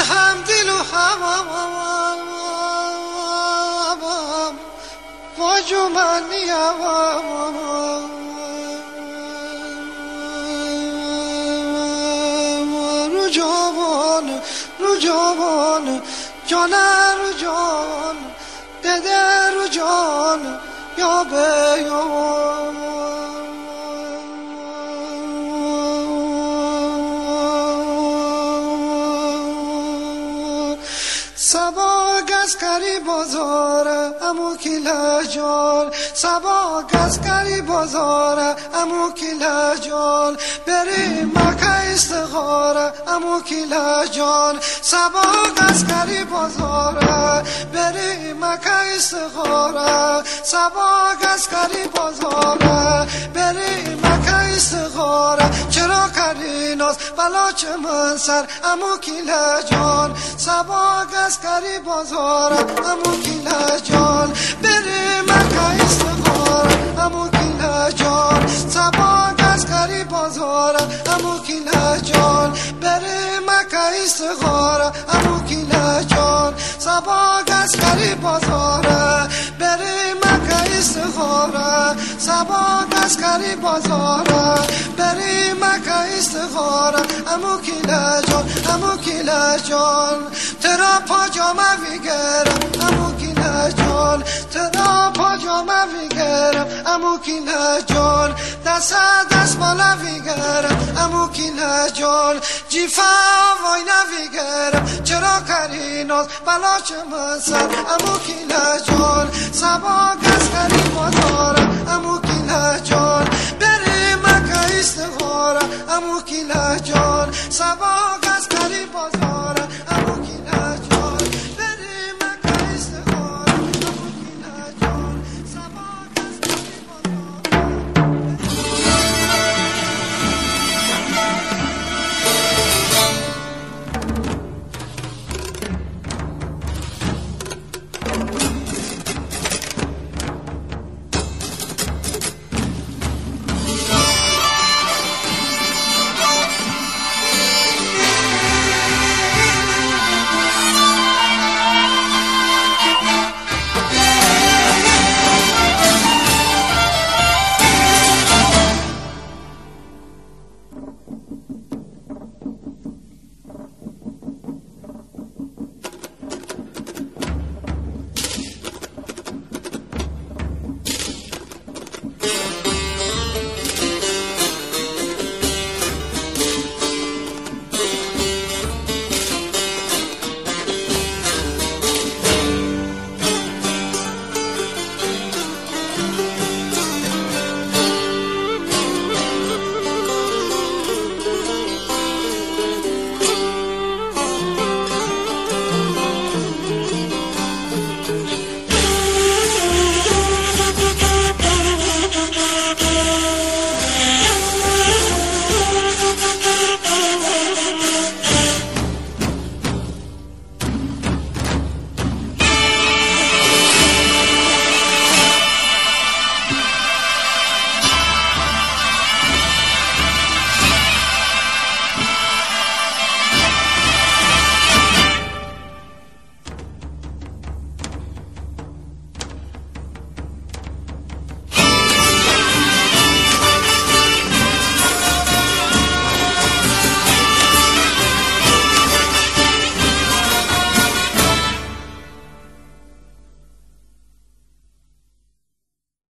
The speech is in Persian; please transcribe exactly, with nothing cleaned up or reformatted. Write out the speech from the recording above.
هم دل و هوام واجو منی رو جوان رو جوان جان رو جان دده رو جان یا بیان سبا گز کری بازار امو کیلا جان سبا گز کری بازار امو کیلا جان بری مکه استخاره امو کیلا جان سبا گز کری بازار بری مکه استخاره سبا گز کری بازار بری مکه استخاره چرا کری ناز بلا چه من سر امو کیلا جان سبا گز کری بازار امو کیلا جان بری مکه استخاره امو کیلا جان سبا گز کری بازار امو کیلا جان بری مکه استخاره امو کیلا جان سبا گز کری بازار بری مکه استخاره سبا گز کری بازار بری مکه استخاره امو کیلا جان امو کیلا جان ترا پاجامه میگیرم امو کیلا جان ترا پاجامه میگیرم امو کیلا جان دست دست بالا میگیرم امو کیلا جان جیفا وای نمیگیرم چرا کری ناز بلا چه من سر امو کیلا جان سبا گز کری بازارم امو کیلا جان بری مکه استخاره امو کیلا جان سبا گز کری بازارم امو کیلا جان بری مکه استخاره امو کیلا جان سبا گز کری